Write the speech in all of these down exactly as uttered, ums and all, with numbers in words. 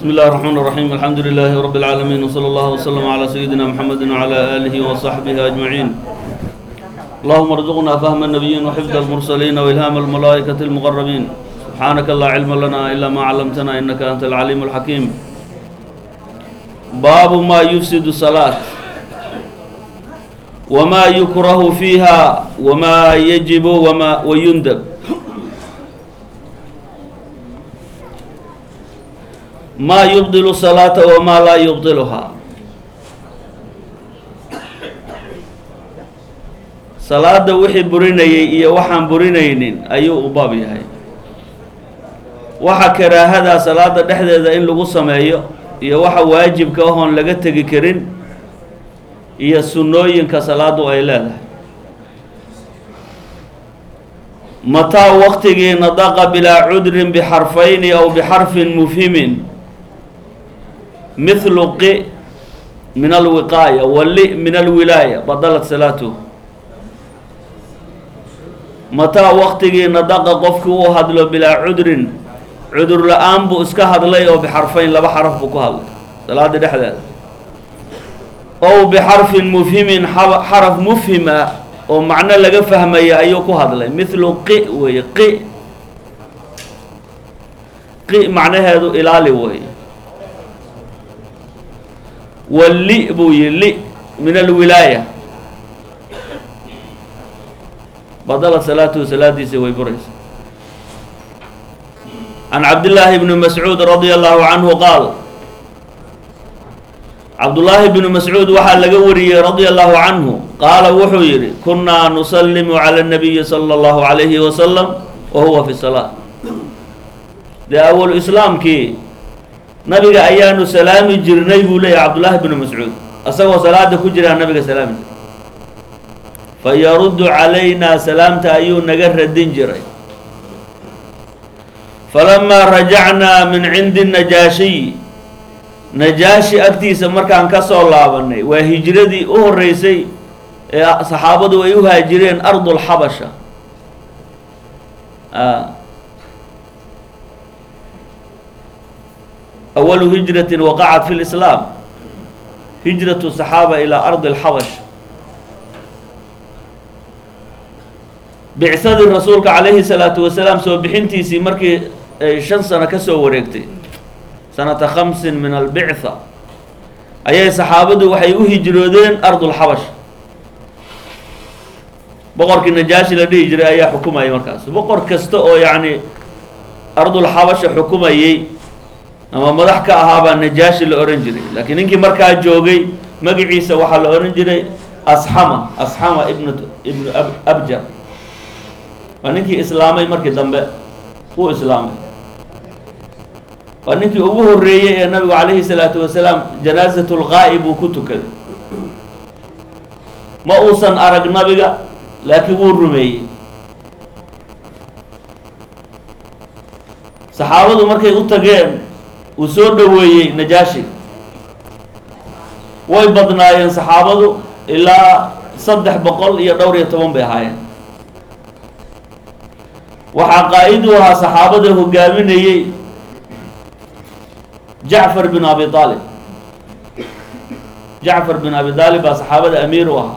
بسم الله الرحمن الرحيم الحمد لله رب العالمين وصلى الله وسلم على سيدنا محمد وعلى آله وصحبه أجمعين. اللهم ارزقنا فهم النبيين وحفظ المرسلين وإلهام الملائكة المقربين. سبحانك لا علم لنا إلا ما علمتنا إنك أنت العليم الحكيم. باب ما يفسد الصلاة وما يكره فيها وما يجب وما ويندب. ما يبطل الصلاة وما لا يبطلها. صلاة وحي بريني iyo waxaan burinaynin ayuu u baab yahay. waxa karaahada salaada dhexdeeda in lagu sameeyo iyo waxa waajibka ah oo laga tagi karin iyo sunnooyinka salaadu ay leedahay. متى وقتي نطق بلا عذر بحرفين أو بحرف مفهم مثل ق من الوقاية واللي من الولاية بطلت صلاته. متى وقتي نطق قفك وهدل بلا عذر عذر لآن بو اسكا هدلي أو بحرفين لا بحرف بكو هدل صلاة دحلال أو بحرف مفهم حرف مفهم oo macna laga fahmaya ayuu ku hadlay mithlu qi way qi qi macnaheedu ilaali way walli bu yili min alwilaya badala salatu salatiisa way buraysa. عن عبد الله بن مسعود رضي الله عنه قال عبد الله بن مسعود وحا لغا وريي رضي الله عنه قال وحو يري كنا نسلم على النبي صلى الله عليه وسلم وهو في الصلاة. ده أول إسلام كي نبي أيان سلام جرني بولي عبد الله بن مسعود أسوى صلاة كجرى النبي سلام فيرد علينا سلامة أيون نقر الدين جري. فلما رجعنا من عند النجاشي najaashi agtiisa markaan ka soo laabanay waa hijradii u horeysay ee saxaabadu ay u haajireen ardul xabasha. أول هجرة وقعت في الإسلام هجرة الصحابة إلى أرض الحبش. بعثة الرسول عليه الصلاة والسلام سو بحنتيسي مركي شن سنة كسو وريكتي سنة خمس من البعثة أي صحابة وحي هجرودين أرض الحبش. بقر النجاشي لدي يجري أي حكومة أي مركز بقر كستو يعني أرض الحبش حكومة أي أما مدحك أهابا النجاشي الأورنجري لكن إنك مركز جوغي مقع عيسى وحا الأورنجري أصحمة أصحمة ابن ابن أب أبجر وإنك إسلامي مركز دنبه هو إسلامي وأنك أبوه الرئي النبي عليه الصلاة والسلام جنازة الغائب وكتك ما أوصن أرق نبي لكن هو الرمي صحابة مركي أتقين وسود وي نجاشي وي بدنايين صحابة إلا صدح بقل يدور يتمون بهاين وحقائدها صحابة هقامين جعفر بن أبي طالب. جعفر بن أبي طالب صحابة أمير وها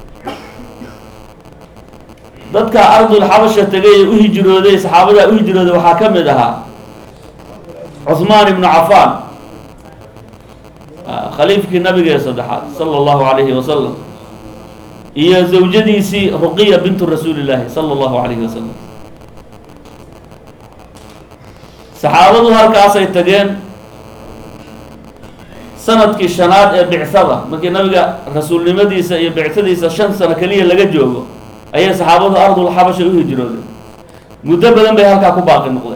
ذاتك أرض الحبشة تجي أهجروا ذي صحابة أهجروا ذي وحاكم ذها عثمان بن عفان خليفة النبي صلى الله عليه وسلم هي زوجتي سي رقية بنت رسول الله صلى الله عليه وسلم. صحابة هالكاسة يتجين sanadkii shanaad ee bicada markii nabiga rasuulnimadiisa iyo bicadiisa shan sano kaliya laga joogo ayay saxaabadu ardul xabasha u hijroodeen. muddo badan bay halkaa ku baaqi noqdeen.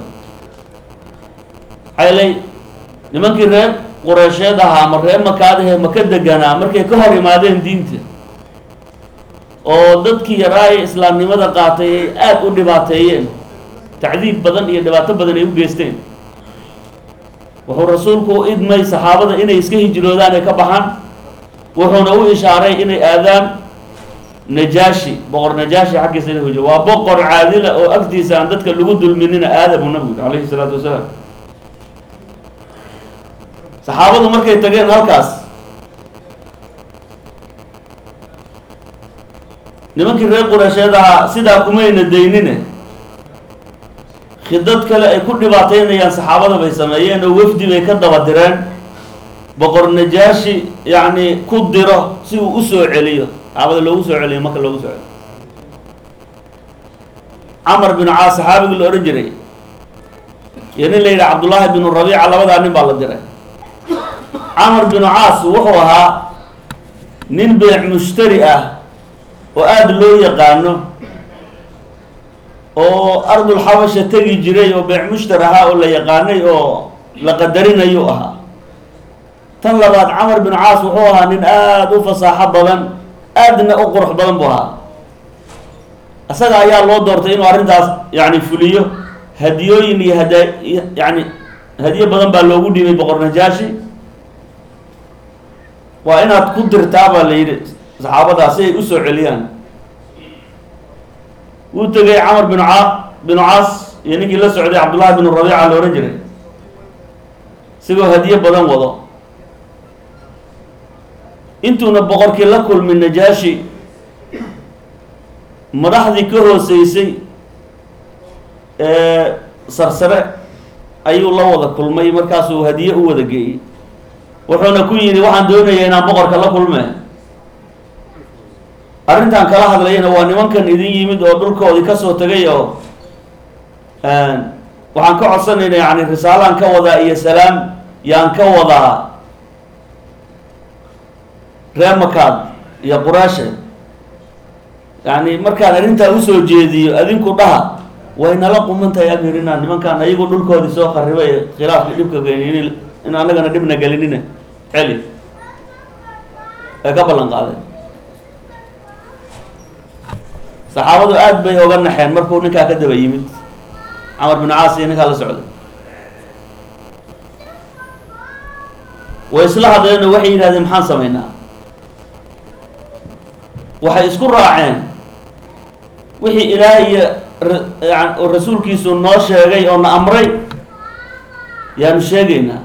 xaylay nimankii reer qureysheed ahaa ama reer makaadahe maka deganaa markay ka hor imaadeen diinta oo dadkii yaraa ee islaamnimada qaatay ay aad u dhibaateeyeen tacdiib badan iyo dhibaato badan ay u geysteen. wuxuu rasuulku idmay saxaabada inay iska hijroodaan ee ka baxaan wuxuuna u ishaaray inay aadaan najaashi boqor najaashi xaggiisa inay hijro waa boqor caadila oo agtiisa aan dadka lagu dulminina aadamu nabigu calayhi salaatu wasalaam. saxaabadu markay tageen halkaas nimankii reer Quraysheed ahaa sidaa kumayna daynine khidad kale ay ku dhibaataynayaan saxaabada bay sameeyeen oo wafdi bay ka daba direen boqor Najaashi yacni ku diro si uu u soo celiyo saxaabada loogu soo celiyo marka loogu soo celiyo Camar bin Caas saxaabigii la oran jiray iyo nin la yidhaha Cabdullaahi bin Rabiica labadaa nin baa la diray Camar bin Caas wuxuu ahaa nin beec mushtari ah oo aada loo yaqaano oo ardul xabasha tegi jiray oo beec mushtar ahaa oo la yaqaanay oo la qadarinayu ahaa tan labaad Camar bin Caas wuxuu ahaa nin aada u fasaaxo badan aadna u qurux badan buu ahaa asaga ayaa loo doortay inuu arrintaas yacni fuliyo hadiyooyin iyo hada yacni hadiyo badan baa loogu dhiibay boqor Najaashi waa inaad ku dirtaa baa la yidhi saxaabadaas si ay u soo celiyaan wuu tegay Camar bin Ca bin Caas iyo ninkii la socday Cabdullaahi bin Rabiica la oran jiray isagoo hadiyo badan wado intuuna boqorkii la kulmin Najaashi madaxdii ka hooseysay ee sarsare ayuu la wada kulmay markaasuu hadiye u wada geeyey wuxuuna ku yidhi waxaan doonayaa inaan boqorka la kulme arrintan kala hadlayana waa nimankan idin yimid oo dhulkoodii ka soo tegay oo waxaan ka codsanaynaa yacni risaalaan ka wadaa iyo salaam yaan ka wadaa reer Makaad iyo Qurayshe yacni markaan arrintaa usoo jeediyo adinku dhaha way nala qumantahay amirina nimankaan ayagu dhulkoodii soo qarribay khilaafkii dhibka geenin in annagana dhibna gelinina celi ee ka ballan qaadeen saxaabadu aad bay oga naxeen markuu ninkaa ka daba yimid Camar bin Caas iyo ninkaa la socday way isla hadleen waxay yidhahdeen maxaan samaynaa waxay isku raaceen wixii ilaahay iyo oo rasuulkiisu noo sheegay oo na amray yaanu sheegaynaa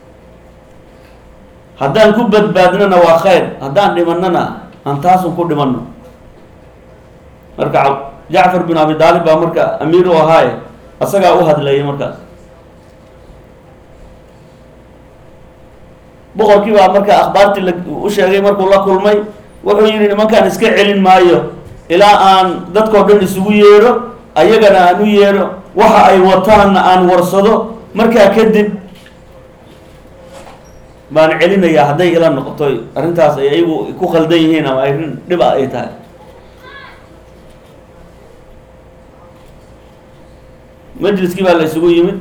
haddaan ku badbaadnana waa khayr haddaan dhimanana aan taasun ku dhimanno marka Jacfar bin Abi Daalib baa marka amiir u ahaaye asagaa u hadlayay markaas boqorkii baa marka akhbaartii u sheegay markuu la kulmay wuxuu yidhi nimankaan iska celin maayo ilaa aan dadkoo dhan isugu yeedho ayagana aan u yeedho waxa ay wataanna aan warsado markaa kadib baan celinayaa hadday ila noqoto arrintaas ay ayagu ku khaldan yihiin ama arrin dhiba ay tahay majliskii baa la isugu yimid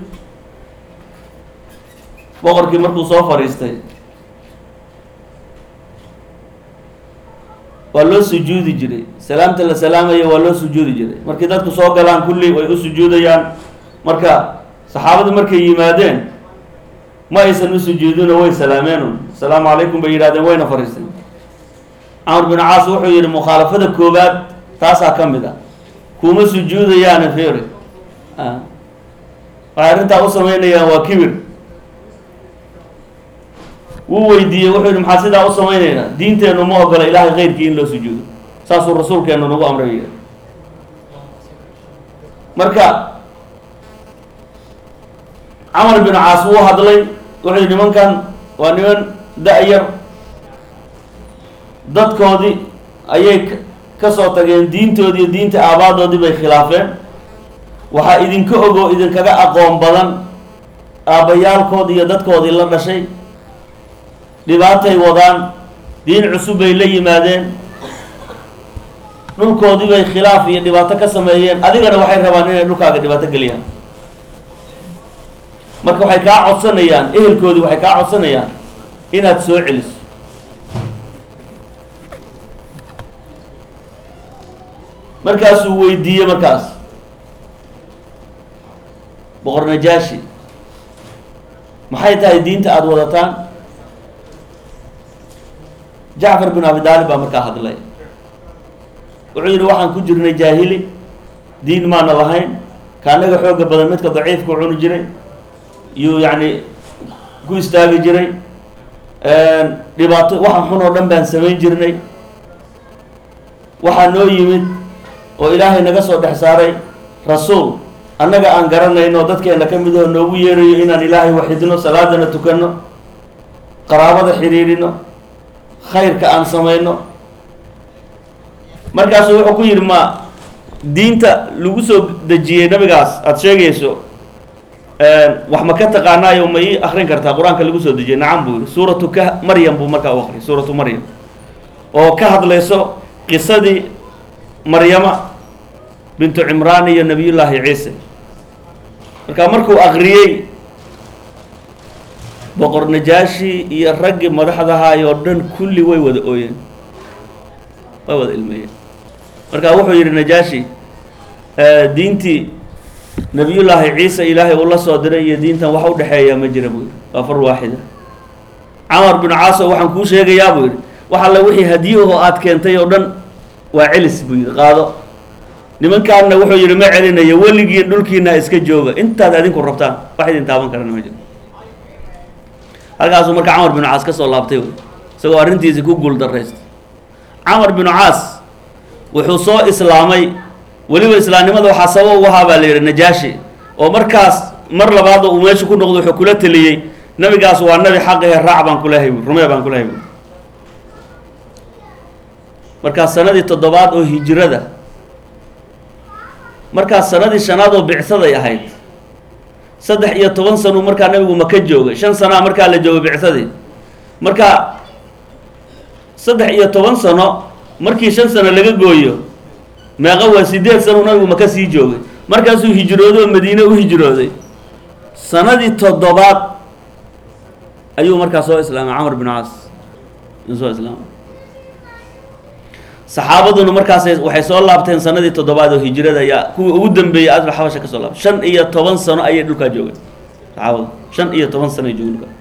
boqorkii markuu soo fadhiistay waa loo sujuudi jiray salaamta la salaamaya waa loo sujuudi jiray markii dadku soo galaan kulli way u sujuudayaan marka saxaabadu markay yimaadeen ma aysan u sujuudino way salaameen assalaamu calaykum bay yidhahdeen wayna fadhiisteen Camar bin Caas wuxuu yidhi mukhaalafada koobaad taasaa ka mid ah kuma sujuudayaana feere waxay arrintaa u samaynayaan waa kibir wuu weydiiyey wuxuu yidhi maxaa sidaa u samaynaynaa diinteennu ma ogola ilaahay keyrkii in loo sujuudo saasuu rasuulkeennu nagu amray marka Camar bin Caas wuu hadlay wuxuu yidhi nimankan waa niman da-yar dadkoodii ayay ka soo tageen diintoodii iyo diinta aabaadoodii bay khilaafeen waxaa idinka ogoo idinkaga aqoon badan aabbayaalkood iyo dadkoodii la dhashay dhibaatay wadaan diin cusub bay la yimaadeen dhulkoodii bay khilaaf iyo dhibaato ka sameeyeen adigana waxay rabaan inay dhulkaaga dhibaato geliyaan marka waxay kaa codsanayaan ehelkoodii waxay kaa codsanayaan inaad soo celiso markaasuu weydiiyey markaas boqor Najaashi maxay tahay diinta aada wadataan Jacfar bin Abi Daalib baa markaa hadlay wuxuu yidhi waxaan ku jirnay jaahili diin maana lahayn kaanaga xooga badan midka daciifka u cuni jiray yuu yacni ku istaagi jiray dhibaato waxaan xun oo dhan baan samayn jirnay, waxaa noo yimid oo ilaahay naga soo dhex saaray rasuul annaga aan garanayno oo dadkeena ka mid oo noogu yeerayo inaan ilaahay waxidno, salaadana tukanno, qaraabada xiriirino, khayrka aan samayno. markaasuu wuxuu ku yidhi ma diinta lagu soo dejiyey nabigaas aada sheegayso wax ma ka taqaanaayo ma ii akrin kartaa qur-aanka lagu soo dejiyey? nacam buu yihi. suuratu ka maryam buu markaa u akhriyay, suuratu maryam oo ka hadlayso qisadii maryama bintu cimraan iyo nabiyullaahi ciise. markaa markuu akriyey boqor najaashi iyo raggii madaxdahaay oo dhan kulli way wada ooyeen, way wada ilmeeyeen. markaa wuxuu yidhi najaashi diintii nabiyullaahi ciise ilaahay uu la soo diray iyo diintan wax u dhexeeya ma jira buu yidhi, waa far waaxida. camar binu caaso waxaan kuu sheegayaa buu yidhi wax alle wixii hadiyahoo aad keentay oo dhan waa celis buu yidhi, qaado. nimankaanna wuxuu yidhi ma celinayo, weligii dhulkiina iska jooga intaad adinku rabtaan, wax idin taaban karana ma jiro. halkaasuu marka camar binu caas ka soo laabtay wey, isagoo arrintiisi ku guul daraystay. camar binu caas wuxuu soo islaamay, weliba islaamnimada waxaa sabab u ahaa baa la yidhi najaashi, oo markaas mar labaad uu meesha ku noqdo wuxuu kula teliyey nabigaas waa nabi xaqihe raac baan kulehay bu rumee baan kulehay bu. markaas sanadii toddobaad oo hijrada, markaas sanadii shanaad oo bicsaday ahayd, saddex iyo toban sano markaa nabigu maka joogay, shan sanaa markaa la joogay bicsadii. marka saddex iyo toban sano markii shan sano laga gooyo meeqa waa sideed sano nabigu maka sii joogay. markaasuu hijrooday oo madiine u hijrooday, sanadii toddobaad ayuu markaa soo islaamay camar bin caas in soo islaamay. saxaabaduna markaas waxay soo laabteen sanadii toddobaad oo hijrada, ayaa kuwii ugu dambeeyey asba xabasha ka soo laabtay. shan iyo toban sano ayay dhulkaa joogeen saxaabadu, shan iyo toban sano ay joogeen dhulkaa.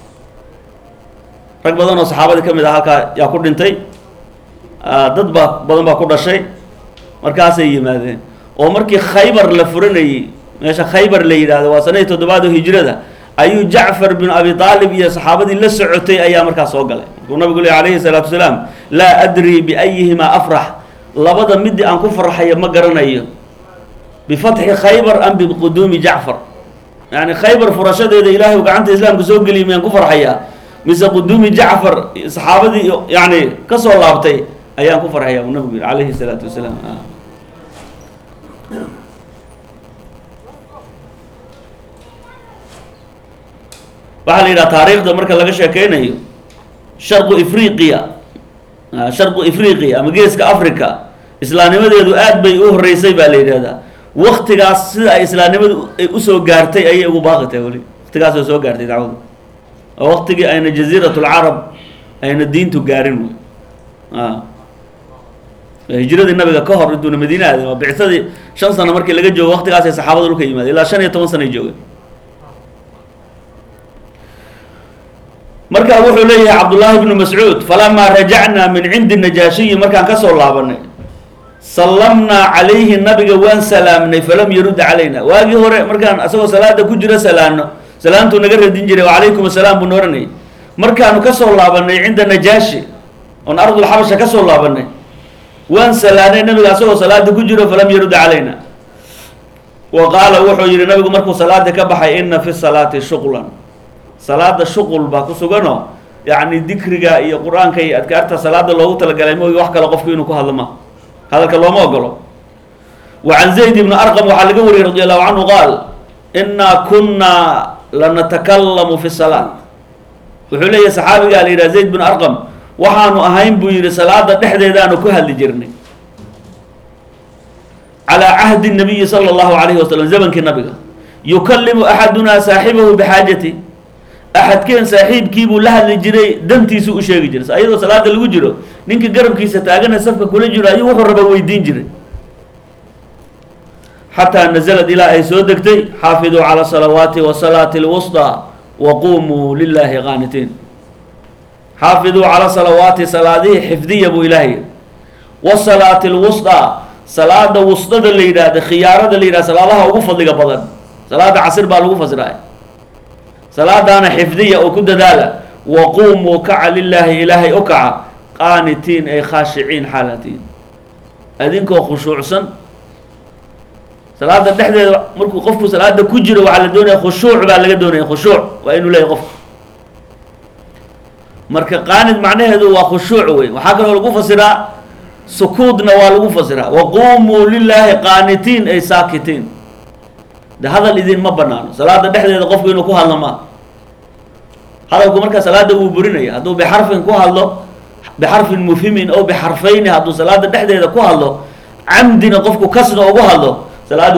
rag badan oo saxaabadii ka mid ah halkaa yaa ku dhintay, dad baa badan baa ku dhashay. markaasay yimaadeen oo markii khaybar la furanayey, meesha khaybar la yidhaahdo waa sanadii toddobaad oo hijrada, ayuu jacfar bin abi aalib iyo saxaabadii la socotay ayaa markaas soo galay. markuu nabigu le calayhi salaatu wasalaam laa adri biayihimaa afrax, labada midii aan ku farxayo ma garanayo, bifatxi khaybar am biquduumi jacfar, yani khaybar furashadeeda ilaahay u gacanta islaamka soo geliyay miyaan ku farxayaa, mise quduumi jacfar saxaabadii yani ka soo laabtay ayaan ku farxayaa buu nabigu yihi calayhi salaatu wasalaam. waxaa la yidhaha taariikhda marka laga sheekeynayo sharqu ifriqiya, sharqu ifriqiya ama geeska africa islaamnimadeedu aad bay u horeysay baa la yidhahdaa. waktigaas sida ay islaamnimadu ay usoo gaartay ayay ugu baaqatay weli, waktigaas oo soo gaartay dacwadu, oo waktigii ayna jaziiratul carab ayna diintu gaarin wey. hijradii nabiga ka hor intuuna madiine aadin, waa bicsadii shan sano markii laga joogo waktigaasay saxaabada dhulka yimaadeen, ilaa shan iyo toban sano ay joogeen. marka wuxuu leeyahay cabdullaahi bnu mascuud falamaa rajacnaa min cindi najaashiyi, markaan ka soo laabanay, sallamnaa calayhi, nabiga waan salaamnay, falam yarudda calayna. waagii hore markaan asagoo salaada ku jiro salaano, salaantuu naga radin jiray, wacalaykum asalaam buu nooranayay. markaanu ka soo laabanay cinda najaashi oon ardul xabasha ka soo laabanay, waan salaanay nabiga asagoo salaada ku jiro, falam yarudda calayna. wa qaala wuxuu yihi nabigu markuu salaada ka baxay, ina fi salaati shuqlan, salaada shuqul baa ku suganoo yacni dikriga iyo qur-aanka iyo adkaarta salaada loogu talagalay moogi wax kale qofku inuu ku hadlo ma, hadalka looma ogolo. wa can zayd ibni arqam waxaa laga wariyey radi allahu canhu qaal inaa kunaa lanatakallamu fi salaat. wuxuu leeyahay saxaabigaa la yidhaha zayd bin arqam, waxaanu ahayn buu yihi salaada dhexdeedaanu ku hadli jirnay, calaa cahdi nabiyi sala allahu calayhi wasalam, zamankii nabiga. yukallimu axadunaa saaxibahu bixaajati, axadkeen saaxiibkiibuu la hadli jiray, dantiisu u sheegi jiray. ayadoo salaada lagu jiro ninka garabkiisa taagana safka kula jiro ayuu wuxuu raba weydiin jiray, xataa nazalad ilaa ay soo degtay xaafiduu cala salawaati wa salaati alwusطaa wa qumuu lilaahi qaanitiin. xaafiduu cala salawaati, salaadihii xifdiya buu ilaahay, wa salaati alwusطaa, salaada wusdada la yidhaahda, khiyaarada la yidhahda, salaadaha ugu fadliga badan, salaada casir baa lagu fasiraay, salaadaana xifdiya oo ku dadaala. وقوموا كع لله إلهي أكع قانتين أي خاشعين حالتين أذنكو خشوع سن صلاة الدحدة مركو قفكو صلاة كجر وعلى الدنيا خشوع على الدنيا خشوع وإنه لا يقف مركا قانت معناه هذا وخشوع وين وحكى له القفة سراء سكودنا والقفة سراء وقوموا لله قانتين أي ساكتين ده هذا اللي ما بنانه صلاة الدحدة إذا قفكو إنه كوها لما هذا يقول مركا صلاة وبرينيا هذا بحرف كوها الله بحرف مفهم أو بحرفين هذا صلاة الدحدة إذا كوها الله عمدنا قفكو كسر أو كوها الله صلاة